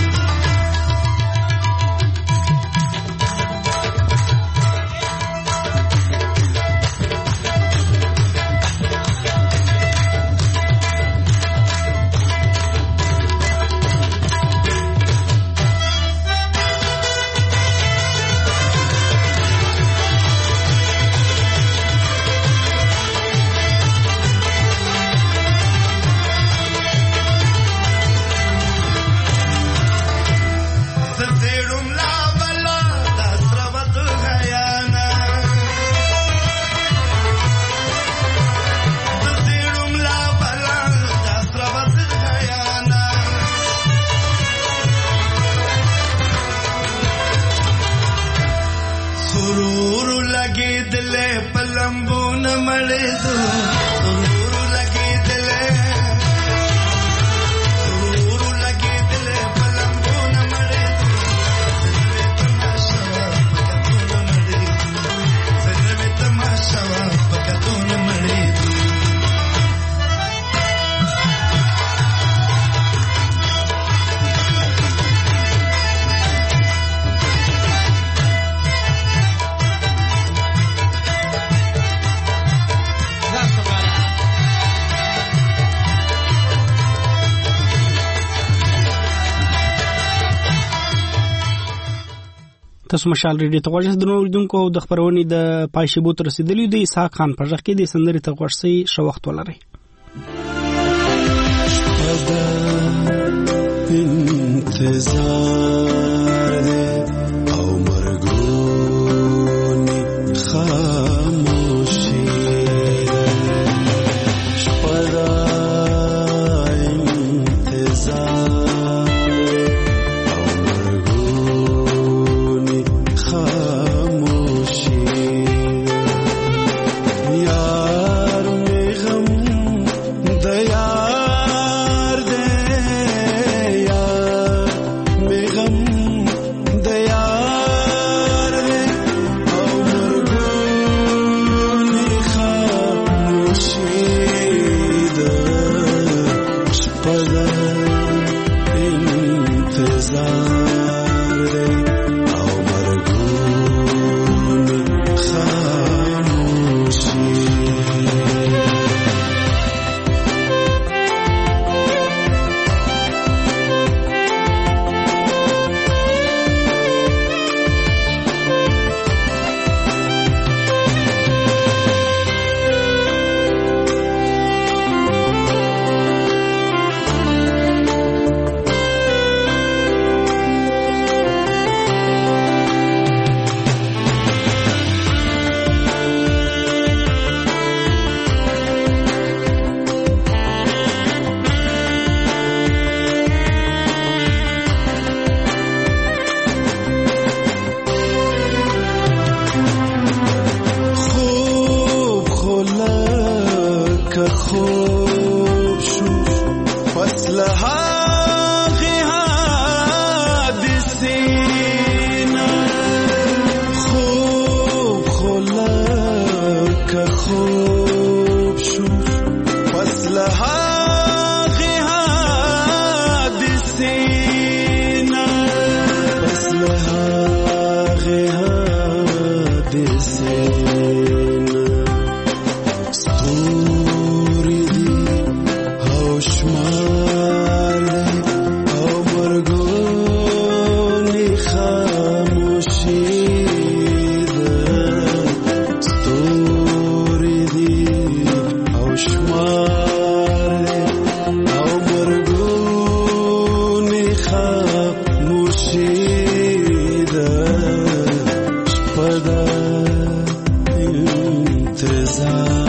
تاسو مشال ریډیو ته غوښتل د نوردونکو د خبرونې د پایشبو تر رسیدلې دی اسحاق خان په ځخ کې د سندري ته غوښتي شو وخت ولري. انتظار او مرګونی خاموشي شپدا انتظار غم خوب شو فصل هاغی حادثینا فصل هاغی حادثینا ستوری دی هوشمار دی او مرگونی خاموشی انتظار